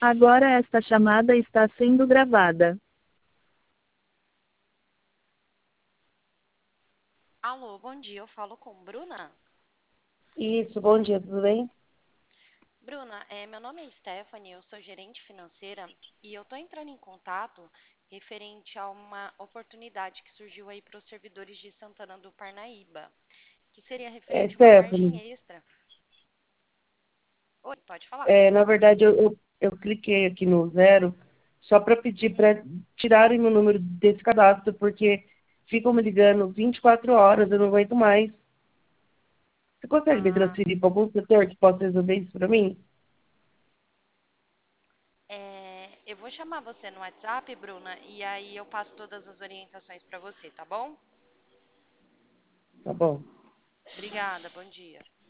Agora esta chamada está sendo gravada. Alô, bom dia. Eu falo com Bruna. Isso, bom dia, tudo bem? Bruna, meu nome é Stephanie, eu sou gerente financeira e eu estou entrando em contato referente a uma oportunidade que surgiu aí para os servidores de Santana do Parnaíba, que seria referente a uma Stephanie, margem extra. Oi, pode falar. na verdade eu cliquei aqui no zero só para pedir Uhum. para tirarem meu número desse cadastro, porque ficam me ligando 24 horas, eu não aguento mais. Você consegue me Ah, transferir para algum setor que possa resolver isso para mim? eu vou chamar você no WhatsApp, Bruna, e aí eu passo todas as orientações para você, tá bom? Tá bom. Obrigada, bom dia.